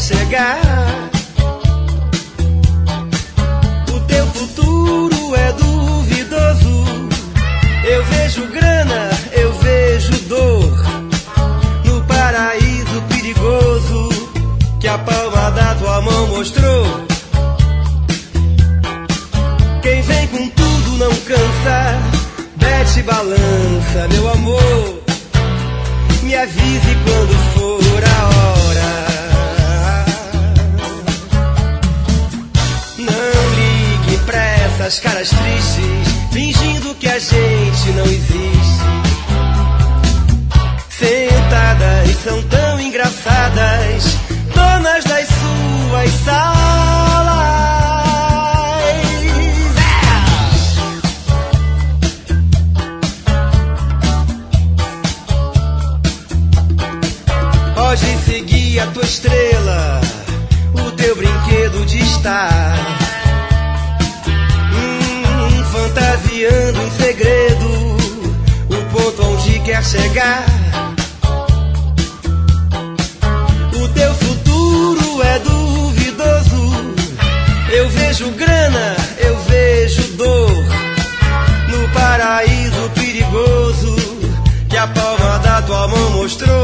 chegar. O teu futuro é duvidoso. Eu vejo grana, eu vejo dor no paraíso perigoso que a palma da tua mão mostrou. Quem vem com tudo não cansa, desce balança, meu amor. Me avise quando for a hora. Não ligue pra essas caras tristes, fingindo que a gente não existe. Sentadas são tão engraçadas, donas das suas salas. Pode seguir a tua estrela, o teu brinquedo de estar fantasiando em segredo o ponto onde quer chegar. O teu futuro é duvidoso. Eu vejo grana, eu vejo dor no paraíso perigoso que a palma da tua mão mostrou.